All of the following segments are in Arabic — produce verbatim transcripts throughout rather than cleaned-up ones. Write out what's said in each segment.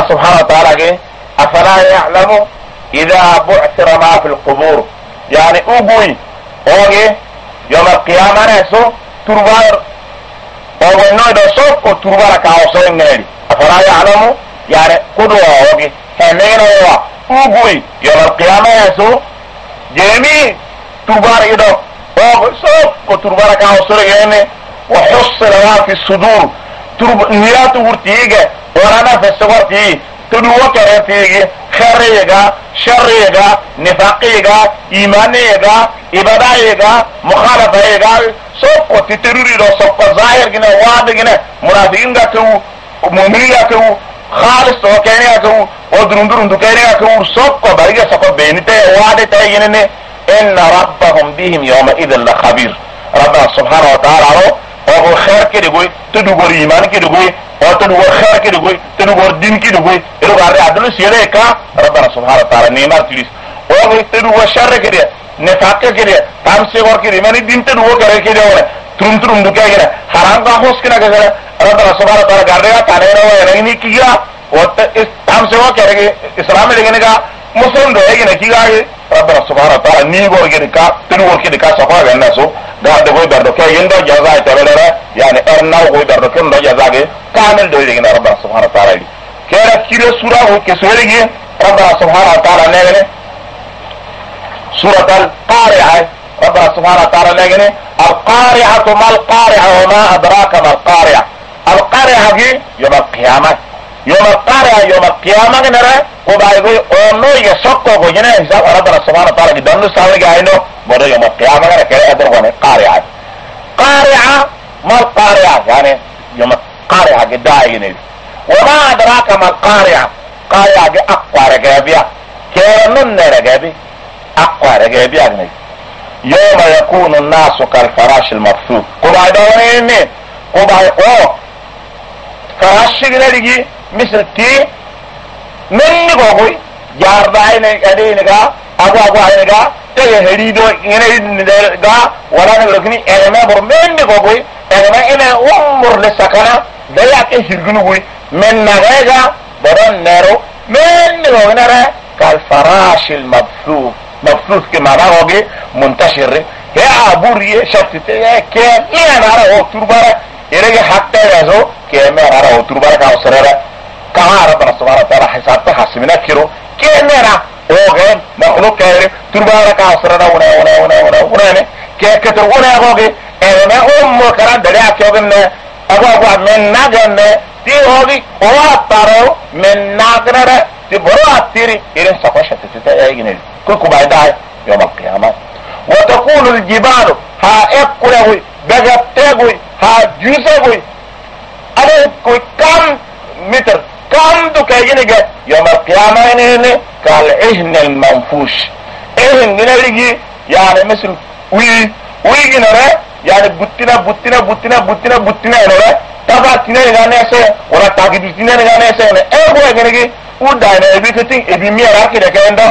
سبحانه وتعالى أفلا يعلم إذا بعثر ما في القبور يعني أبوي أوكي يوم القيامة نسو تربار أو إنه يدسوك وتربار كاوسو النادي أفلا يعلم يعني قدوة أوكي همين هو أبوي يوم القيامة نسو جميع تربار إدو أو سوك وتربار كاوسو النادي وحصل ما في الصدور ترب نيات ورتيجة ورانا في الصور تي تدوه كرتيجة خيريجا شريجا نفاقيجا إيمانيجا إبادايجا مخالفيجا سوق تتروري دو سوق ظاهر جنا واضح جنا منافقين كاكو مؤمنين كاكو خالص وكاني كاكو ودرندرند كاني كاكو سوق بارجة سوق بينته واضح تايجنني إن ربهم بهم يومئذ لخبير ربنا سبحانه وتعالى او خیر کے دگوئی تدوگر ایمان کی دگوئی اور تدوگر خیر کی دگوئی تدوگر دین کی دگوئی ادو گارے عدل سیرے کا ربنا سبحانه وتعالى نیمار تلیس اور تدوگر شر کے دیا نفاق کے دیا تام سے اور کے ایمانی دین تدوگر کرے کے دیا ترم ترم دکے گا حرام کا ہوش کے نہ کہ ربنا سبحانه وتعالى گارے تانے رہے نہیں کیا اور اس تام سے وہ کہے گا اسلام میں لگنے کا مسلم رہے گا نہیں کیا ربنا سبحانه وتعالى نیگور کے دکا تدوگر کے دکا صفا کرنا سو قاعد يقول بردك يندو جزاء تبلره يعني ارنا وقول بردك يندو جزاء كامل دوي لنا ربنا سبحانه وتعالى كيرا كيرا سورة وكسورة ربنا سبحانه وتعالى نغني سورة القارعة ربنا سبحانه وتعالى نغني القارعة ما القارعة وما أدراك ما القارعة القارعة يوم القيامة يوم القارعة يوم القيامة نرى وبعدين أنه يسقط وجنة حساب ربنا سبحانه وتعالى دانو سامي قاينو بره يوم القيامة كده أدركونه قارعة قارعة ما القارعة يعني يوم القارعة قدائي وما أدراك ما القارعة قارعة أقوى رقابية كيرنن رقابي أقوى رقابية يوم يكون الناس كالفراش المبثوث قبعي دوريني قبعي قوة فراش قلقي مثل تي مني قوي جاردائي نقا أبو أبو نقا تيه هريدو إنه نقا ولا نقلقني إنما برمين قوي إنما إنه أمر لسكنا دياك هرقنو قوي من نغيغا برن نرو من قوي نرى كالفراش المبثوث مبثوث كما نقوي منتشر هي أبوري شفتي كيف إيه نرى هو تربارة إليه حتى يزو كيف نرى هو تربارة كاوسرارة كما ربنا سبحانه وتعالى حسابته حسمنا كيرو كيف نرى اوغي مخلوق كيري تربارة كاوسرارة ونا ونا ونا ونا ونا كيف كتر ونا اوغي انا ام كران دليا كيوغن ابو ابو من ناغن تي اوغي اواتارو من ناغن تي برو اتيري إلين سقوشة تتايجن كوكو بايداي يوم القيامة وتقول الجبال ها اقلوي بغتاغوي ها جوساغوي أنا كوي كم متر كم دكاينيجا يوم القيامة إنه كالعهن المنفوش عهن جنريجي يعني مثل وي وي جنرا يعني بطنا بطنا بطنا بطنا بطنا إنه تبع تنا نجاني سه ولا تاكيد تنا نجاني سه إنه إيه هو جنريجي وداينا أبي كتير أبي مياه كده كأنه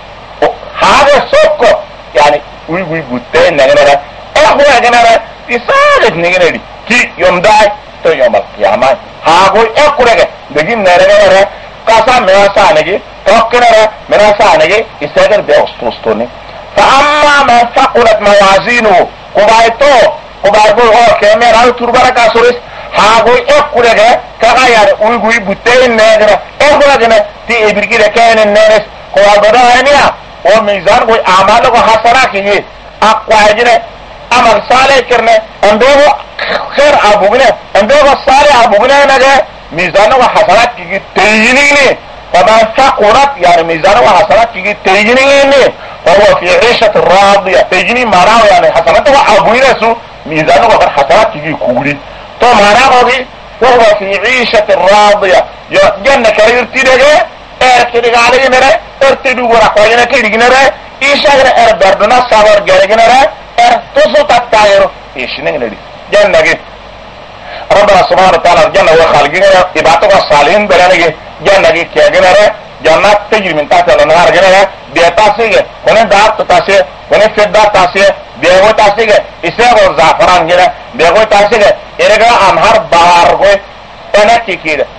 هذا سوق يعني وي وي بطنا نجاني إيه هو جنرا يساعد نجاني كي يوم داي تو يوم القيامة هاغوي اقرأ بجين نرى كاسا مراسا نجي توكنا مراسا نجي يسافر بأستوستوني فأما من ثقلت موازينه قبائتو قبائتو هو كاميرا تربرا كاسوريس هاغوي اقرأ كغاير ويغوي بوتين نجرا اقرأ تي ابريكي لكين الناس قبائتو هنيا وميزان قوي اعمالك وحسناكي اقوى جنة عمل صالح کرنے اندوه خیر آبوگنے اندوه صالح آبوگنے نگے میزان و حسنات کی تیجنی نے فمن ثقلت يعني میزان و حسنات کی تیجنی نے فهو في عيشة راضية تیجنی مانا يعني حسنات و آبوگنے سو میزان و حسنات کی کولی تو مانا ہوگی وهو في عيشة راضية جنة کریر تیرے ارتدی غالی نرے ارتدو گرا قوینا کڑی نرے ایشا ار دردنا سابر گرگ نرے تصو تتايرو ايش نغني جنة ربنا سبحانه وتعالى الجنة هو خالقنا إباتك الصالحين برانك جنة كي جنة جنات تجري من تحت الأنهار جنة بيتاسيك ونن دار تاسيك ونن فضة تاسيك بيغو تاسيك إسيغ زعفران جنة بيغو تاسيك إرغا أنهار بار غوي أنا كي كده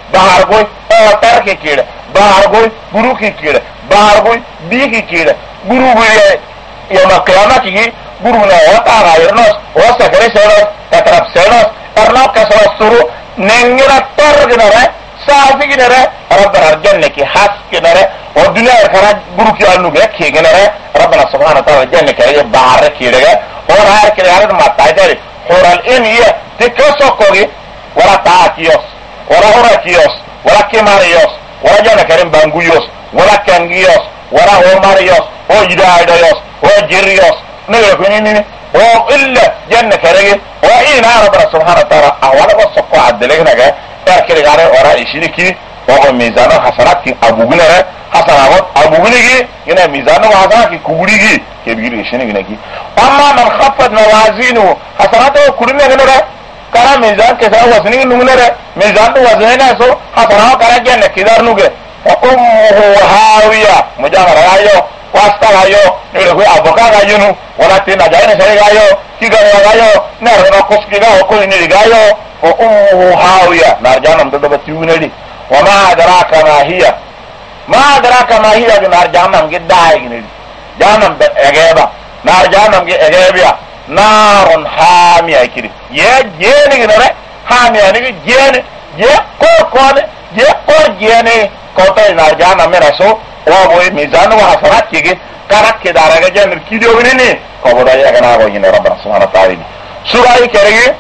bahargoy o tarke kire bahargoy buruki kire bahargoy biki kire guru buye yoma qiyamati gi guru na wata gairnos wasa kare senos tatrap senos arno kasra suru nengira torgnare safiginare rabbana jannaki haskinare o dunya kara guru ki anu ge kegenare rabbana subhanahu wa ta'ala jannaki ay baharki rega o har kire har ma taidare horal in ye tikosokogi wala taatios wala horakios wala kemarios wala jana karim banguyos wala kangios wala homarios o yidaidos o jirios ne yokunini o illa janna karege o ina rabbana subhanahu wa ta'ala awala wasaqo adlegnaga tarkire gare ora ishiriki o mizano hasanati abugunare hasanawat abugunigi ina mizano hasanati kuburigi kebiri ishinigi amma man khaffat mawazinu hasanatu kurine nore kara mizan ke sa wasni nungnere mizan to wazena so hasana kara janna kidar nuge fa ummuhu hawiya mujahara ayo wasta ayo nure ko aboka ayo wala tina jaine sare ayo kigare ayo nare ko skiga ko ni gayo fa ummuhu hawiya narjanam do do tiunedi wa ma adraka ma hiya ma adraka ma hiya narjanam gidai ni janam be egeba narjanam ge egebiya narun hamiya kiri ye jeni ginare hamiya ni jeni ye ko ko ye ko jeni ko to na jana mera so wa boy mizan wa hasarat kige karak ke daraga jan kidio binini ko boda ya kana go yin rabbana subhanahu wa ta'ala sura ay kerege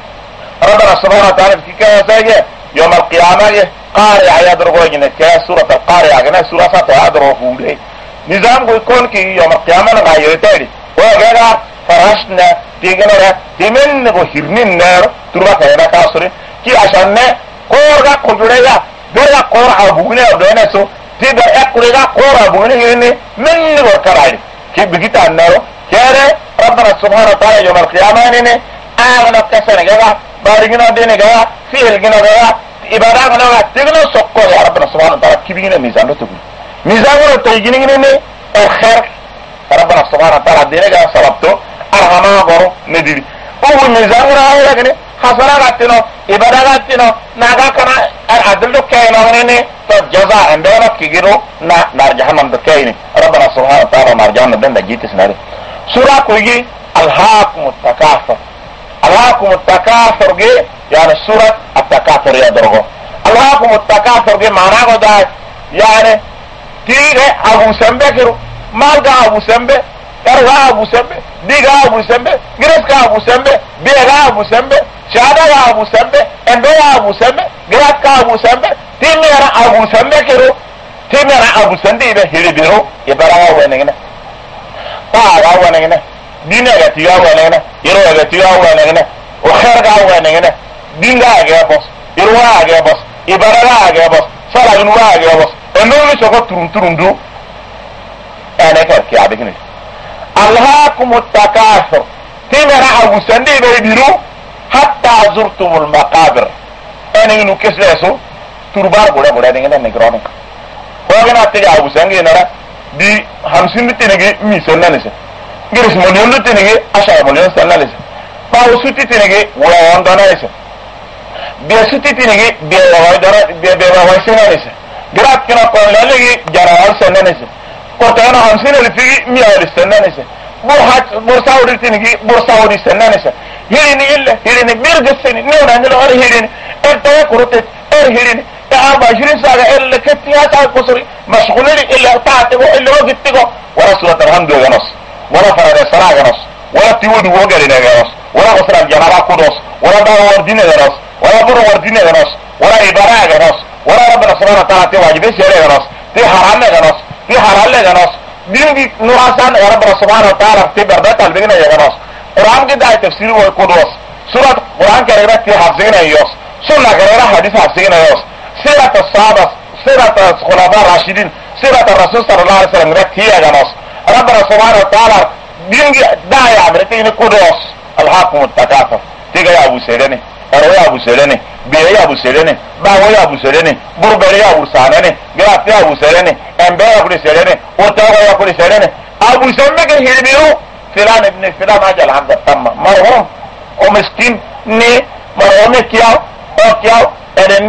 rabbana subhanahu wa ta'ala kika sage yawm al-qiyamah qari'a yadrugo yin ka sura al-qari'a kana sura sa ta'adru fude nizam go kon ki yawm al-qiyamah na yeteri wa gaga فرشنا تيجنا تمن بهرنين نار تروح كذا كاسوري كي عشاننا كورا كجوريا بيرا كورا أبونا أبونا سو تيجا أكورا كورا أبونا هني من بكراي كي بيجي النار كيره ربنا سبحانه وتعالى يوم القيامة هني أنا كسرنا كذا بارجنا دينا كذا فيلجنا كذا إبادة كذا تيجنا سكوا يا ربنا سبحانه وتعالى كي بيجينا ميزان تقول ميزان رو تيجينا هني الخير ربنا سبحانه وتعالى دينا كذا سببته arhama goro nediri o mizanura ayra gane hasana gatino ibada gatino naga kana ar adl do kayno ne to jaza andona kigiro na nar jahannam do kayni rabbana subhanahu wa ta'ala nar jahannam den da jitis nare sura koyi alhaakum at-takafur alhaakum at-takafur ge yani sura at-takafur ya dorgo alhaakum at-takafur ge mana go da yani tire abu sambe kiro malga abu sambe karwa abu sambe diga abu sambe greska abu sambe biega abu sambe shada abu sambe endo abu sambe graka abu sambe timera abu sambe kiro timera abu sambe be hiribiro ibara wenengena para wenengena dina ga tiya wenengena iro ga tiya wenengena o khair ga wenengena dinga ga bos iro ga bos ibara ga bos sala inu ga bos endo mi soko turun turundu ene ka ki abigini ألهاكم التكاثر تمرع أبو سندي بيبيرو حتى زرتم المقابر أنا ينو كسلسو تربار بودا بودا دينا نغرونك وغنا تيجي أبو سندي نرا دي خمسين تينيجي ميسونا نسا غيرس مليون تينيجي عشرة مليون سنة نسا باو سوتي تينيجي وان دانا نسا بيا سوتي تينيجي بيا واي دانا بيا بيا واي سنة نسا غرات كنا قولنا لغي جانا سنة نسا كورتانا خمسين الفي مئة السنة نسا برهات برساوري تنجي برساوري السنة نسا هيريني إلا هيريني بيرج السنة نونا نلغر هيريني ارتوى كورتت ار هيريني تعب عشرين ساعة إلا كتيها ساعة قصري مشغولين إلا تعتقو إلا وقتقو ولا سورة الحمد غنص ولا فرد السراء غنص ولا تيود وغرين غنص ولا غسر الجمالة قدوس ولا دار وردين غنص ولا بر وردين غنص ولا إبراء غنص ولا ربنا سبحانه وتعالى تواجب سيري غنص تي حرام غنص في حلال لغنص دين نوراسان يا رب سبحانه وتعالى تبر ده تلبينا يا غنص قرآن كده تفسير والقدوس سورة قرآن كده في حفظنا يوس سنة كده حديث حفظنا يوس سيرة الصحابة سيرة الخلفاء الراشدين سيرة الرسول صلى الله عليه وسلم رك هي غنص ربنا سبحانه وتعالى دين ده يا عمرتين قدوس الحاكم التكاثر تيجي يا ابو سيرني أروي أبو سيرني بيا أبو سيرني باوي أبو سيرني بربري أبو سانني جراتي أبو سيرني أمبي أبو سيرني وتاوي أبو سيرني أبو سيرني كهيربيو فلان ابن فلان أجل عبد التام مرحوم ومسكين ني مرحوم كياو أو كياو أدني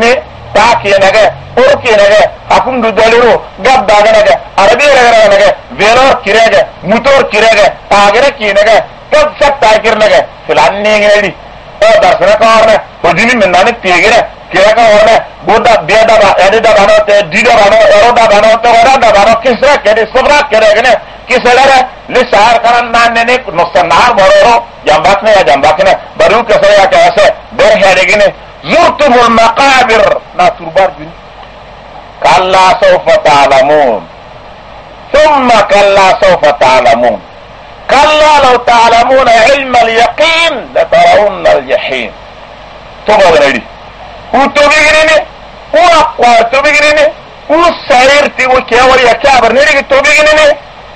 taki nage orki nage afundu daliru gabdaga nage arabi nage nage velor kirege motor kirege tagere ki nage kab sak takir nage filanne ngedi o darsana karne odini menane tegere kirega ona boda beda ba edida banote dida bano eroda banote orada bano kisra kede sabra kirege kiselere lisar karan nanne no sanar bororo jambakne ya jambakne baru kesaya kase ber hedegine zurtumul maqabir na turbar bin kalla sawfa ta'lamun thumma kalla sawfa ta'lamun kalla law ta'lamuna ilma al-yaqin la tarawunna al-jahim tobagredi utobigirine wa qatobigirine usairti wa kawari akabar nirigi tobigirine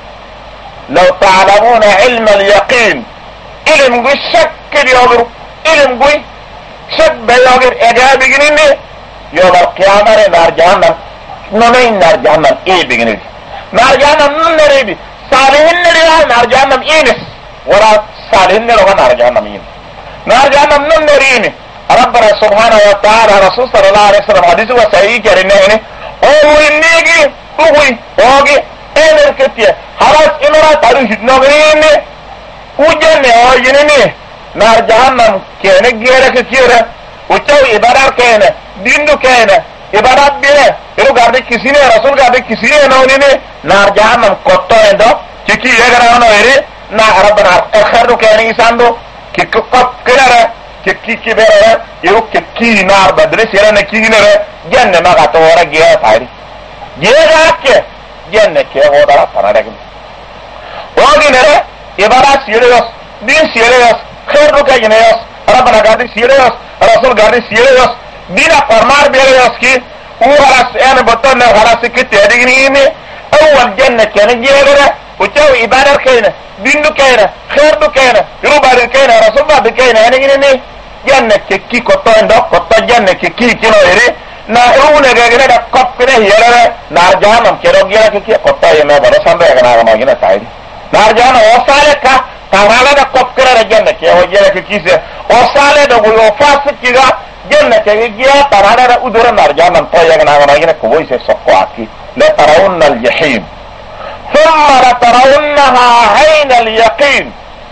لو تعلمون علم اليقين علم قوي شك بيوغر علم قوي شك بيوغر اجابي جنيني يوم القيامة نار جهنم نمين نار جهنم ايه بجنيني نار جهنم نريبي صالحين نريها نار جهنم اينس ولا صالحين نريها نار جهنم اينس نار جهنم نريني ربنا سبحانه وتعالى رسول صلى الله عليه وسلم حديثه وسعيه كرنيني اوه انيجي اوه اوه ايه الكتية خلاص امرا تاريخ نغريني وجنة وجنني نار جهنم كينة جيرك كيرة وچو عبادات كينة ديندو كينة عبادات بيه يرو گارده کسی نے رسول گارده کسی نے نونی نے نار جهنم کتو اندو چکی یہ گرانا ویرے نا ربنا اخر دو کہنے انسان دو کہ کب کرا چکی کی بے رہا یرو چکی نار بدرے سیرا نکی نرے جنة مگا تو ورا گیا تھاری یہ گا کے جنة كي هو دارا تناركم وغي نرى عبارات سيريوس دين سيريوس خير روكا جنيوس ربنا قادر سيريوس رسول قادر سيريوس دين فرمار بيريوس كي وغلاس انا بطلنا وغلاس كتي هدقنيني اول جنة كان جيغرة وچاو عبادة كينا دين دو كينا خير دو كينا يروبا دو كينا رسول با دو كينا هدقنيني جنة كي كتو اندو كتو جنة كي كينو يري na una gagana da kopne hiyara narjanam kero gira ke kotta yeme baro sambe gana magina saidi narjana osale ka tawala da kopkira da janna ke o gira ke kise osale da go fasik kiga janna ke gira tarana da udura narjanam to yagana magina ko boise sokko aki la tarawunna al jahim thumma la tarawunnaha hayna al yaqin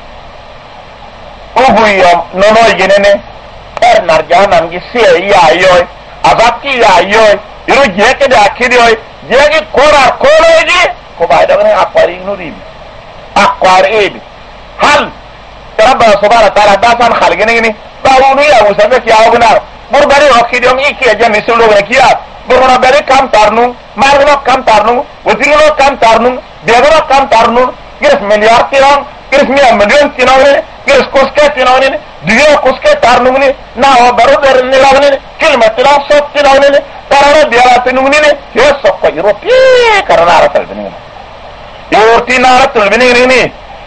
ubu yom nono ginene er narjanam gi se ya yoy azaki ya yoy iru jeke da akidi yoy jeke kora koloji ko bayda ne akwari nuri akwari ebi hal rabbana subhanahu wa ta'ala dasan khalgene ni bawunu ya musabe ki awgna burbari akidi yom iki janni sulu ne kiya burna bari kam tarnu marno kam tarnu wazino kam tarnu degro kam tarnu yes milyar tiran yes million tinawne yes koske tinawne diyo koske tarnugni na o baro der ni lagni kilma tila sot tinawne tarana biara tinugni yes sokko europe karana aratal bini yorti na aratal bini ni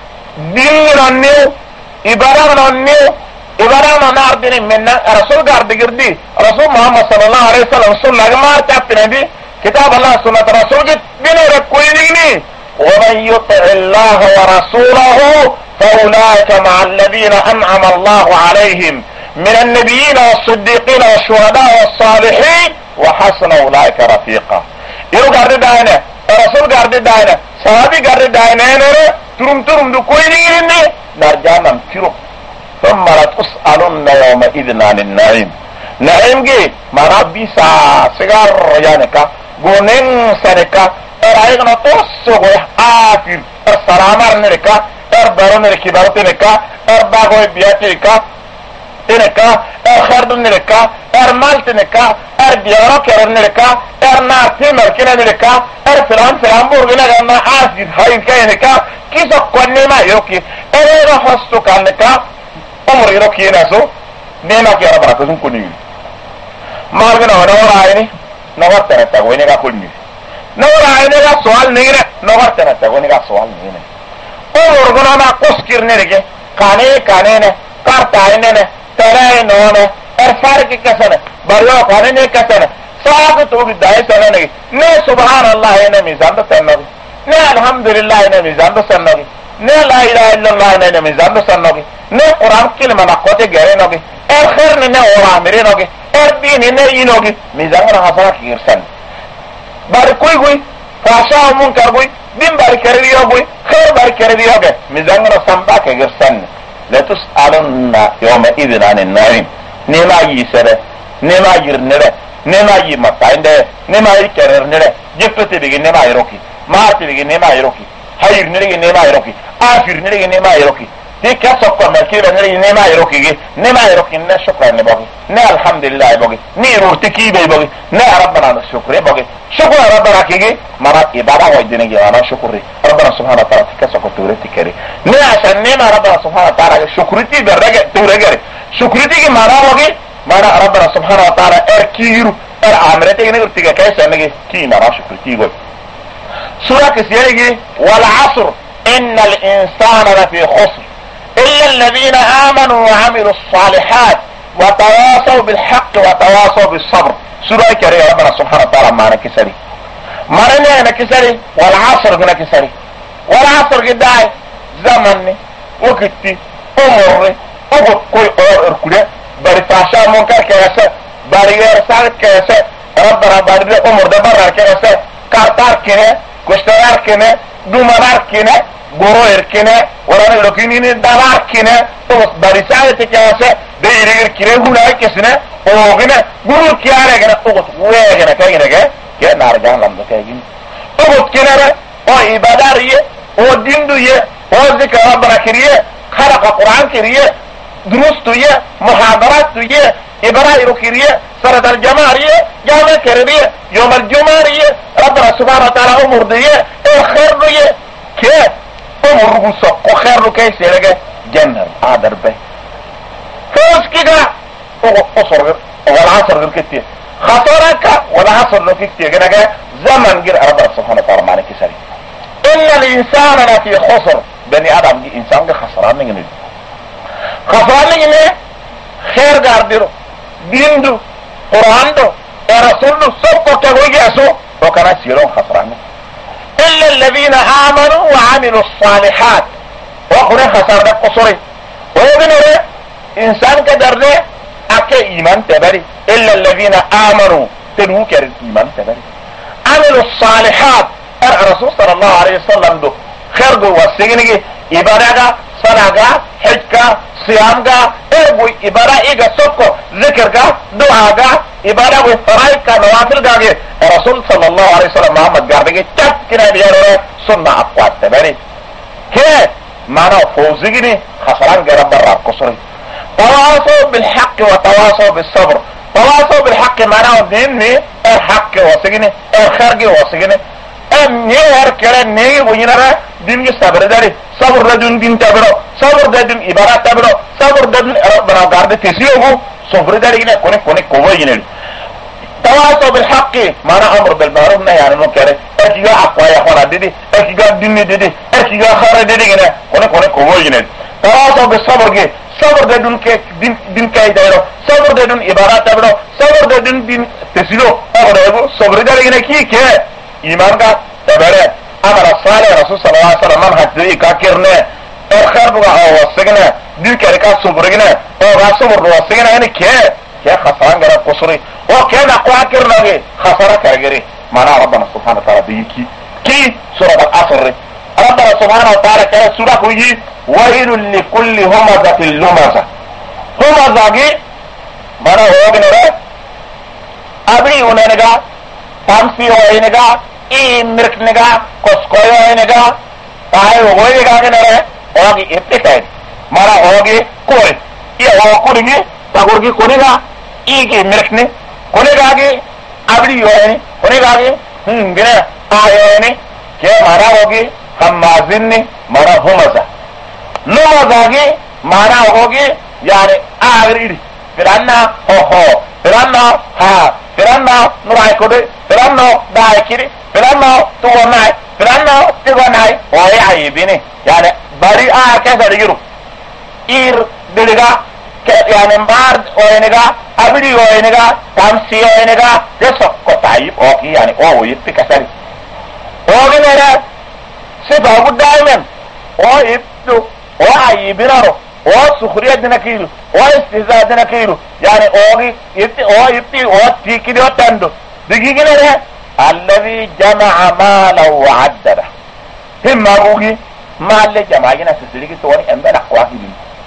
dinranne ibaranne ibarana na ardini minna rasul gardi girdi rasul muhammad sallallahu alaihi wasallam sunna gamar tapinabi kitab allah sunnat rasul git bini rakulini ومن يطع الله ورسوله فأولئك مع الذين أنعم الله عليهم من النبيين والصديقين والشهداء والصالحين وحسن أولئك رفيقا يرو قرد دائنا رسول قرد دائنا صحابي قرد دائنا ترم ترم دو كوينين نرجعنا نمترو ثم لتسألن يومئذ عن النعيم نعيم جي مرابي سا سيغار يانكا غونين سنكا رايغنا توسو آفير السلامار نركا اربارون الكبارات نركا ارباغوي بياتي نركا نركا ارخرد نركا ارمالت نركا اربيارو كرر نركا ارناتي مركنا نركا ارفران فران بورغنا غانا آفير هاين كاي نركا كيسو قوني ما يوكي اريرو حسو كان نركا امر يروكي ناسو نيما كي ربنا كسون كوني مارغنا ونورا عيني نورتا نتا وينيغا كوني نورا عينيغا سوال نيرا نورتا نتا وينيغا سوال نيرا orgona na koskirne rege kane kane ne kartaine ne tere no ne er farki kasane bariyo kane ne kasane sagu to bi dai sana ne ne subhanallah ne mizan da sannabi ne alhamdulillah ne mizan da sannabi ne la ilaha illallah ne mizan da sannabi ne Quran kilma na kote gere nogi er khair ne ora mere nogi er dini ne inogi mizangana hasara kirsan bar koy goy fasha munkar goy din bar kare yogoy khair bar kare yoge mizangana samba ke girsan la tus'alunna yawma idhin anin na'im nema yisere nema yirnere nema yimatande nema yikerernere jefete bigi nema yiroki maati bigi nema yiroki hayirnere nema yiroki afirnere nema yiroki dika sokko makira nere nema yiroki nema yiroki ne shukran ne bogi ne alhamdulillah bogi ne rurtiki be bogi ne rabbana shukri bogi shukra rabbana kigi mara ibada wa dinigi ana shukri rabbana subhanahu wa ta'ala tika sokko tureti kari ne asan nema rabbana subhanahu wa ta'ala shukriti berege turege shukriti ki mara bogi mara rabbana subhanahu wa ta'ala erkiru er amrete ne urtiga kaysa nege ki mara shukriti go sura kisiyegi wal asr innal insana lafi khusr إلا الذين آمنوا وعملوا الصالحات وتواصوا بالحق وتواصوا بالصبر سورة كريمة ربنا سبحانه وتعالى معنا كسري معنا أنا كسري والعصر قلنا كسري والعصر قداي زمني وقتي أمري أقول كوي أركله بريفاشا منكر كيسة بريغير سالك كيسة ربنا بارد أمر دبر كيسة كارتار كنه كشتار كنه دومنار كنه goro erkene warana lokini dalar kine tos barisale te kase de ire kire hulay kesne ogene guru kiare gena ogot wegena kagene ge ke nargan lamda kagin ogot kenara o ibadariye o dinduye o zikra barakiriye kharaqa quran kiriye durustuye muhadaratuye ibara irukiriye sarat aljamariye jama kiriye yom aljumariye rabbana subhanahu wa ta'ala umurdiye el khairye ke umur sokko khairu kay serege jannah adar be fos kiga o osor wala asr gilkiti khataraka wala asr lokiti ganaga zaman gir rabbana subhanahu wa ta'ala malaki sari inna al-insana la fi khusr bani adam gi insan ga khasran ngini khasran ngini khair gardiro dindu quran do e rasulullah sokko tagoy aso to kana siro khasran إلا الذين آمنوا وعملوا الصالحات وقنا خسر ده قصري ويقولوا إنسان كدر ده أكي إيمان تبري إلا الذين آمنوا تنو كر إيمان تبري عملوا الصالحات الرسول صلى الله عليه وسلم دو خير دو وسيجني إبادة صلاة حج صيام إيه إبادة إيه سكو ذكر دعاء إبادة وفرائض نوافل الرسول صلى الله عليه وسلم محمد قال تك كنا بيارو سنة أقوات تبري كيف معنى فوزيني خسران قرب برا قصري تواصوا بالحق وتواصوا بالصبر تواصوا بالحق معنى ديني الحق وسيجني الخير وسيجني ام نير كلا نيجي وينرا دين صبر داري صبر دون دين تبرو صبر دون عبارات تبرو صبر دون ربنا قال تسيوه صبر داري هنا كوني كوني كوينل تواصوا بالحق معنى امر بالمعروف نهي عن المنكر اكيغا اقوا يا اخوانا ديدي اكيغا دين ديدي اكيغا خير ديدي هنا كوني كوني كوينل تواصوا بالصبر كي صبر دون كي دين دين كاي دايرو صبر دون عبارات تبرو صبر دون دين تسيلو اغرو صبر داري هنا كي كي ایمان کا تبرے امر صالح رسول صلی اللہ علیہ وسلم من حدی کا کرنے اور خیر بغا وسگنا دل کے کا صبرگنا اور صبر وسگنا یعنی کیا کیا خسران گرا قصری اور کیا نقوا کرنا ہے خسارہ کرگری مانا ربنا سبحانہ وتعالی دی کی کی سورۃ العصر ربنا سبحانہ وتعالی کہ سورہ ہوئی ویل لكل همزة لمزة همزة کی مانا ہوگنا ابھی انہوں نے تامسی ہوئے i mirkniga koskoyo eniga tahay woyiga genere ogi ittikay mara ogi kuri iya o kurigi tagurgi kuniga igi mirkni kuniga gi abli yoyni kuniga gi hmm gene ayoyni ke mara ogi hamazinni mara humaza numaza gi mara ogi yani agri firanna ho ho firanna ha firanna nurai kode firanno dai kiri firanno tuwanai firanno tiwanai oye ayibini yani bari a kesa digiru ir diliga yani mbar oyeniga abidi oyeniga tamsi oyeniga deso kotayib oki yani o yipi kasari ogi nere sifa gudaimen o yiptu o ayibinaro وسخرية دنا كيلو واستهزاء دنا كيلو يعني اوغي يتي او يتي او تيكي دو تندو دقيقنا ده الذي جمع مالا وعدده هم اوغي مال جماعنا سسلكي توني امبنا قواهي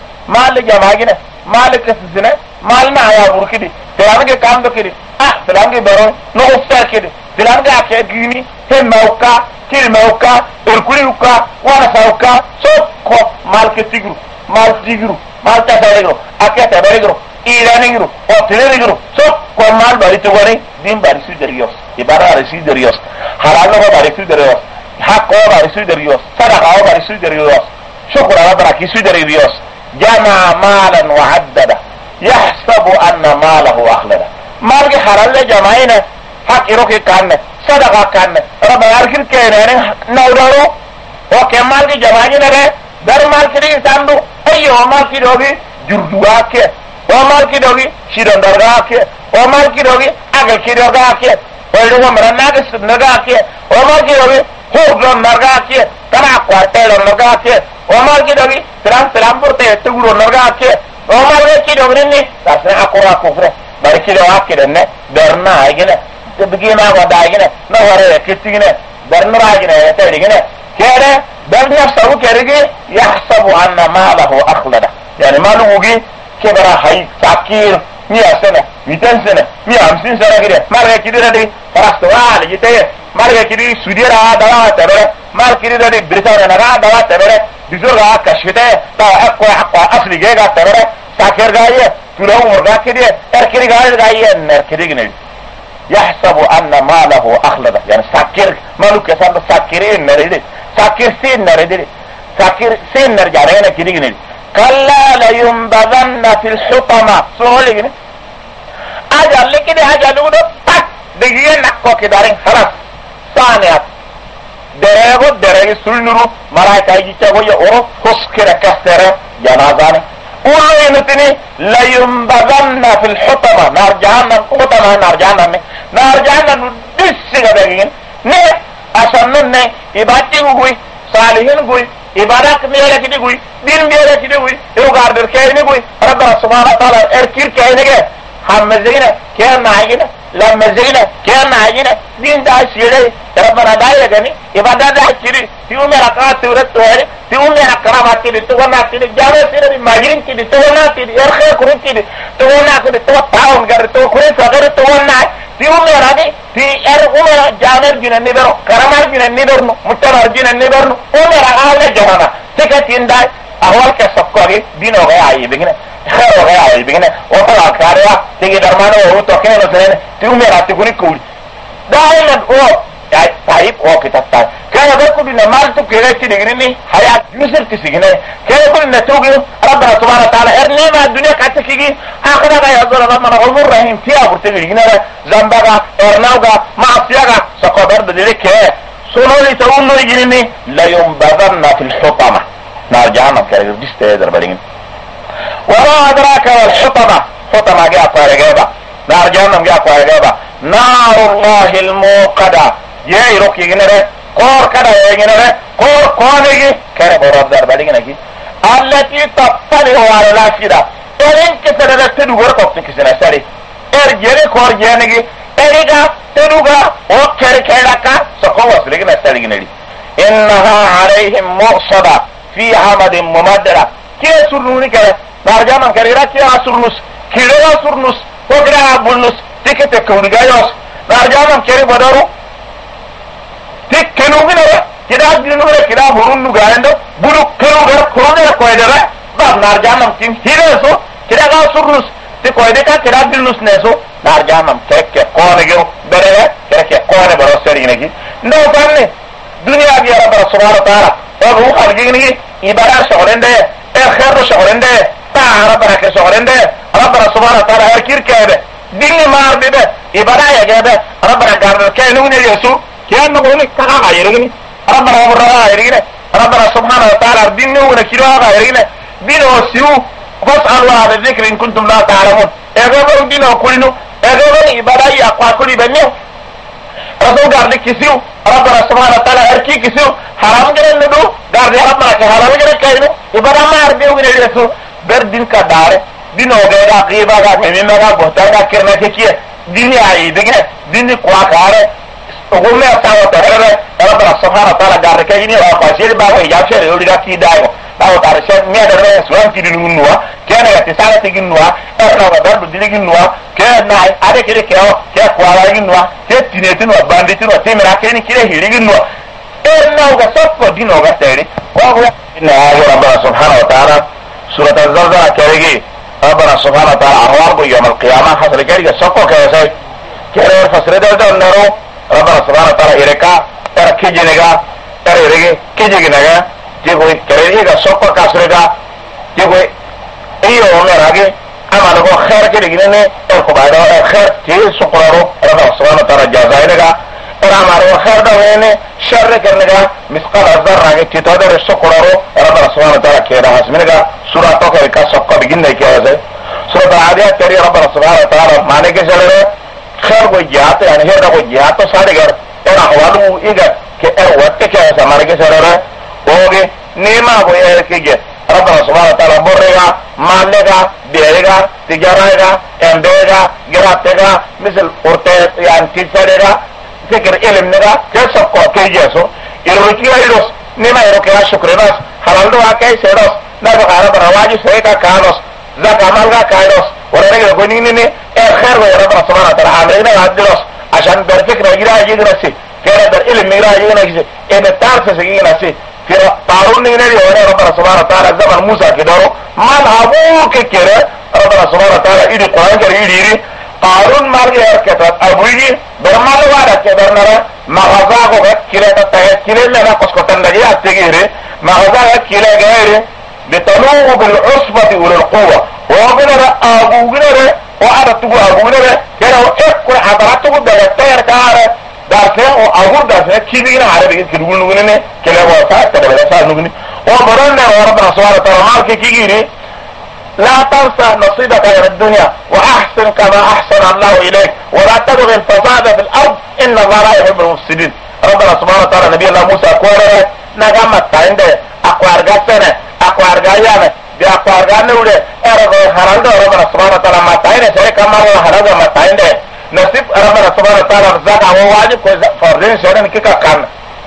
مال جماعنا مال كسسنا مال ما يا بركدي تلانك كام دو كدي اه تلانك برو نوفتا كدي تلانك اكي جيني هم موكا كيل موكا اركوليوكا وانا ساوكا سوكو مال كتيغرو مال تيغرو مال تاتايغرو اكي تابايغرو إيرانيغرو او تليغرو سوكو مال باري تغوري دين باري سيدريوس يبارا باري سيدريوس حلال نغو باري سيدريوس حق او باري سيدريوس صدق او باري سيدريوس شكر على براكي سيدريوس جمع مالا وعدده يحسب ان ماله اخلده مالك حلال جمعينه حق يروكي كان صدقه كان رب ياركل كينه نودارو اوكي مالك جمعينه ده در مالك دي ساندو ايو مالك دوغي جردواكي او مالك دوغي شيرون درغاكي او مالك دوغي اگل كيروغاكي ولو مرناك سنغاكي او مالك دوغي هوغن نرغاكي تنا قواتل نرغاكي او مالك دوغي سلام سلام برته تغرو نرغاكي او مالك دوغي ني تاسنا اقرا كفر barki da wake da ne darna agina tibgina wada agina na hore kitigina darna agina ya tarigina kere darna sabu kerege yahsabu anna malahu akhlada yani malugi kebara hay sakir ni asana mitan sana mi hamsin sana gide marga kidira de rastwal jite marga kidi sudira dawa tabere mar kidi de britana na dawa tabere bizura kashfite ta aqwa aqwa asli gega tabere sakir gaye تلو مرغا كده اركري غاية غاية نركري غنالي يحسب ان ماله اخلده يعني ساكر مالو كسان ساكرين نريد ساكر سين نريد ساكر سين نرجع رينا كده غنالي كلا لينبذن في الحطمة سهولي غنالي اجل لكده اجل لكده تك دقيقة نقو كدارين خلاص ثانيات دريغو دريغ سلنرو مرايكا يجيشا ويا اورو خسكرة كسرة جنازاني وعينتني لينبذن في الحطمة نار جهنم حطمة نار جهنم نار جهنم دسك دقين نه أصنن نه إبادتي قوي صالحين قوي إبادك ميلا كده قوي دين ميلا كده قوي يوغار در كيني قوي ربنا سبحانه وتعالى اركير كيني كده هم مزينة كيان نايجينة لما مزينة كيان نايجينة دين دا سيري ربنا داية غني إبادة دا سيري تيوم ركعات تورت توهري تيوم ركعات كده تونا كده جاوة سيري ماجرين كده تونا كده يرخي كرون كده تونا كده تو تاون غير تو كرين صغير تونا تيوم رادي تي ارغم جانر جنن نبرو كرامر جنن نبرنو متنر جنن نبرنو عمر على جهنم تكتين داي أهوال كسبكوري دينو غير عيب بيجنا خير غير عيب بيجنا وطلع كاريا تيجي درمانو وهو توكين مثلاً تيوم راتي كوني كول دائما هو يعني طيب هو كتاب طيب كان يقول إن مال تكيرة تيجيني حياة يوسف تسيجنا كان يقول إن توجي ربنا سبحانه وتعالى إرني ما الدنيا كاتكيجي آخرها غير يقول ربنا غمر رحيم فيها برتجينا زنبغا إرناوغا معصيغا سقدر بدلك سولولي تقول له يجيني لا ينبذن في الحطمة نار جهنم كارير ديست يدر بدين وما أدراك والحطمة حطمة جاء فارغيبا نار جهنم جاء فارغيبا نار الله الموقدة يأي روك يجنره قور كده يجنره قور قانجي كاره براد در بدين أكيد التي تطلع على الأفئدة إن كسر تدور كفتن كسر سري إرجري قور جانجي إرجع تدوغا وكر كيلاكا سقوس لكن سري جنري إنها عليهم مؤصدة في عمد ممدرة كي سرنوني كده نارجانا كريرا كي سرنوس كيلو سرنوس وكرا بولنوس تيكي تكوني جايوس نارجانا كري بدارو تيك كنوغي نرى كده جنوغي كده برونو غايندو بلو كنوغي كروني كويدرا باب نارجانا كيم هيرسو كده غا سرنوس تي كويدكا كده بلنوس نسو نارجانا كيك كوني جو بريا كيك كوني برو سري نجي نو فاني دنيا بيا رب سبحانه وتعالى وروح الجيني إبارة شغلين ده الخير شغلين ده تا ربنا كشغلين ده ربنا سبحانه وتعالى هركير كده دين مار بده إبارة يا جابه ربنا قال كأنه يسوع كأنه يقول كذا غيرني ربنا أمر غيرنا ربنا سبحانه وتعالى دينه ونكيره غيرنا دينه سيو فاسألوا على الذكر إن كنتم لا تعلمون أجابوا دينه كلنا أجابوا إبارة يقوى كل بنيه رسول قال لك كسيو ربنا سبحانه وتعالى اركي كسيو حرام جرن ندو قال لي ربنا حرام جرن كاينو يبقى ما اربيو من اليسو berdin ka dare dino ga ga qiba ga me me ga bota ga kirna ke kiye dini ai dege dini kwa kare ugume tawo tere rabbana subhanahu wa ta'ala gar ke ini wa qashir ba wa ya shere yori ga ki dayo bawo tar shet me da re suwan ki dinu nuwa kene ga tisala ti ginwa erna ga darbu dini ginwa ke na ade kire ke o ke kwa ga ginwa ke tinetinu banditinu temira ke ni kire hiri ginwa erna ga sokko dino ga tere wa wa inna rabbana subhanahu wa ta'ala surah az-zalzala keregi ربنا سبحانه وتعالى أهوار يوم القيامة حصل جاري سوكو كيسي كيري فسر دل دل نرو ربنا سبحانه وتعالى إركا إر كيجي نگا إر إرغي كيجي نگا جيكوي كيري إيغا سوكو كاسرغا جيكوي إيو أميراغي أما لغو خير كيري نيني إر كبايدو إر خير تي سقرارو ربنا سبحانه وتعالى جازاي نگا إر أما لغو خير دويني شر كرنگا مسقال الزر راگي تيتودر سقرارو ربنا سبحانه وتعالى كيرا حسمنگا سورة توكا كا سوكا بگن كيازي سورة العاديات تري ربنا سبحانه وتعالى معنی کے چلے خیر کوئی جہات یعنی ہر کوئی جہات تو سارے گھر اے احوالو ایگا کہ اے وقت کیا ہے ہمارے کے چلے رہے ہوگے نیما کوئی اے کہ ربنا سبحانه وتعالى بورے گا مالے گا دے گا تجارے گا اندے گا گراتے گا مثل اورتے یعنی تیسرے گا فکر علم نگا کہ سب کو کہ جیسو ایروکی ایروس نیما ایروکی شکرناس حلال دو اکے سیروس نہ بغیر رواجی سے کا کانوس ذاك عملها كايروس ورجع يقولين ان الخير وربنا سبحانه وتعالى عاملنا عدلوس عشان بالفكره يجرا يجرسي كده بالعلم يجرا يجرسي ان التعرف سيجرسي في قارون ينادي ربنا سبحانه وتعالى زمن موسى كده ما ابوك كده ربنا سبحانه وتعالى يدي القران كده يدي قارون مارجي كده ابوي برمال وارا كده نرى مغزاغو كده تاكيل لنا قسكتن دي اتغيري مغزاغ كده غير لتنوه بالعصبة وللقوة وغنر أبو غنر وعدتك أبو غنر كده وإكوى حضراتك بلتير كاره دارسين وأغور دارسين كيبين عربي كدقول نغنين كده وفاة كده بلسان نغنين ومرنا وربنا سبحانه وتعالى مالك كيجيني لا تنسى نصيبك من الدنيا وأحسن كما أحسن الله إليك ولا تبغي الفساد في الأرض إن الله لا يحب المفسدين ربنا سبحانه وتعالى نبي الله موسى كوره نجمت عنده أقوار جسنا أقوار جايانه بأقوار جانوله أرجو هرندو ربنا سبحانه وتعالى ما تعينه شيء كما هو هرندو ما تعينه نصيب ربنا سبحانه وتعالى رزق هو واجب كويس فرضين شيئا كيكا كان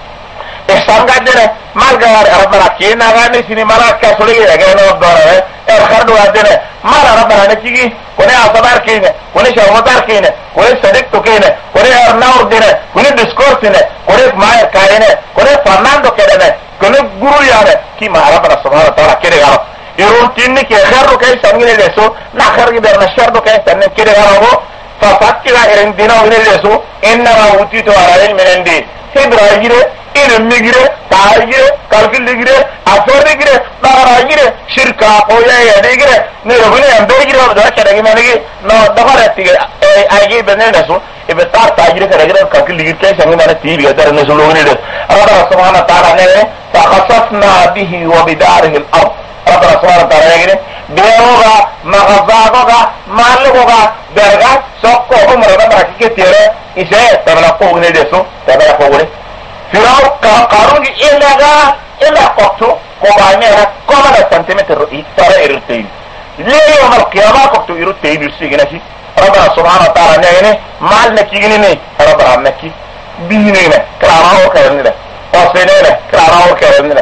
إحسان قدره مال جوار ربنا كينا غني سيني مالا كسولي يجينا الدورة الخرد وادنا مال ربنا نتيجي كوني أصدار كينه كوني شومدار كينه كوني صديق كينه كوني أرناور دينه كوني ديسكورس كينه كوني ماير كاينه كوني فرناندو كينه كوني غورو يانه كي ما ربنا سبحانه وتعالى كده غلط يرون تيني كي خير كي سنين لسو لا خير كي برنا شر كي سنين كده غلط ففكر إن دينه من لسو إنما أوتيتو على علم من عندي هبراجيره إلم نجره تاجره كالكل نجره أفر نجره دارا نجره شركة قوية نجره نربنا ينبغيره وده كده كمان نجي نا دخل تيجي أيجي بني نسو إبتار تاجره كده كده كالكل نجره كي سامي مانا تيجي كده نسو لون نجره ربنا سبحانه وتعالى نجره فخسفنا به وبداره الأرض ربنا سبحانه وتعالى نجره بيروغا مغزاغوغا مالغوغا برغا سوكو هم ربنا كي تيره إيشة تبلا قوة نجسو تبلا قوة فراو قارون إلا غا إلا قطو قبانيها كما سنتيمتر إكتار إرتين ليه يوم القيامة قطو إرتين يسيقناشي ربنا سبحانه وتعالى نيني مال نكيغنيني ربنا نكي بينينا كرامه وكرمنا وصينينا كرامه وكرمنا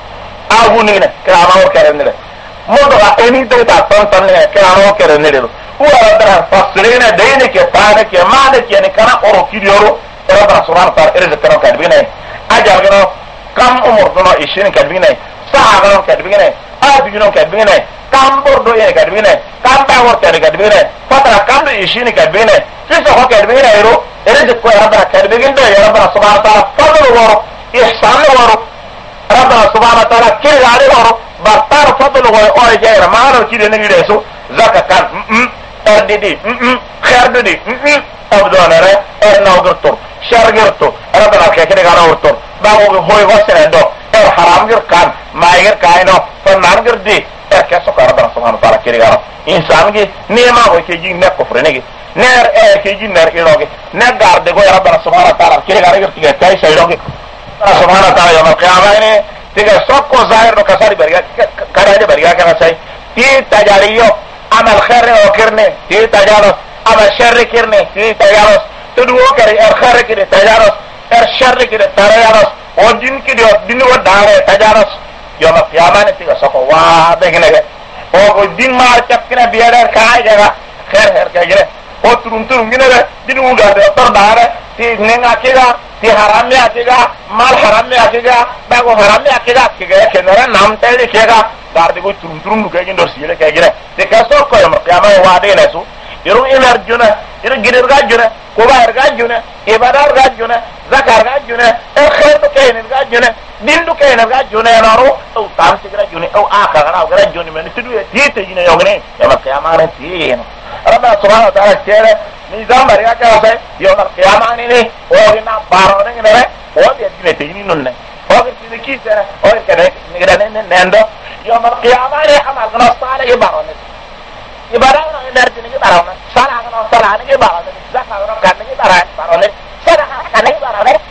أغونينا كرامه وكرمنا موضوع أني تيتا صنصننا كرامه وكرمنا هو ربنا فصلنا دينك فانك مالك يعني كنا أروكي ديورو ربنا سبحانه وتعالى إرزق كانوا كاتبينه أجل كانوا كم عمر كانوا إشين كاتبينه ساعة كانوا كاتبينه ألف كانوا كاتبينه كم بردو يعني كاتبينه كم باور كاتبينه فترة كم إشين كاتبينه في سوق كاتبينه يرو إرزق كوي ربنا كاتبينه يا ربنا سبحانه وتعالى فضل ورو إحسان ورو ربنا سبحانه وتعالى كير عليه ورو بطار فضل ورو أي جاي ما أنا كير نجي لسه زكاة كان أرددي خيرددي أبدونا رأي أرنا وقرطور شر قرطور ربنا كيكي غانا ورطور باقو هوي غسنا دو أر حرام قر كان ما يقر كاينو فنان قر دي أر كيسو ربنا سبحانه وتعالى كيري غانا إنسان كي نيما هوي كيجي نك كفر نجي نير أر كيجي نير إيروغي نقار دي قوي ربنا سبحانه وتعالى كيري غانا قر تيجي تاي سيروغي ربنا سبحانه وتعالى يوم القيامة تيجي سوكو ظاهر نو كساري بريا كراجة بريا كنا ساي ti tajariyo amal khair o kirne ti tajaros amal sharri kirne ti tajaros tudu kare er khair kirne tajaros er sharri kirne tajaros o din ki do din wa dare tajaros yo ma qiyamane ti soko wa begne o o din mar chapkina biadar kai jaga khair khair kagene o turun turun gine din uga de tor dare ti nenga kiga ti haram me akega mal haram me akega bago haram me akega akega kenara nam tele kega dar de go turun turun lu kagin do sile kagene te kaso ko yom qiyama wa de nasu iru ilar juna iru gidir ga juna ko ba ga juna ibadar ga juna zakar ga juna e khair to kayin ga juna din du kayin ga juna naru o tam sigra juna o aka ga ga juna men tidu ti te jina yogne yom qiyama ran ti no rabba subhanahu wa ta'ala tere nizam bariga ka sai yom qiyama ni o ina baro ne ne o de dine te ni non ne o ke ti ki tere o ke ne ni ga ne nendo yom qiyama ni amal gna sala ibaro ne ibara na energi ni ibaro ne sala gna sala ni ibaro ne zakka gna kan ni ibaro ne sala kan ni ibaro ne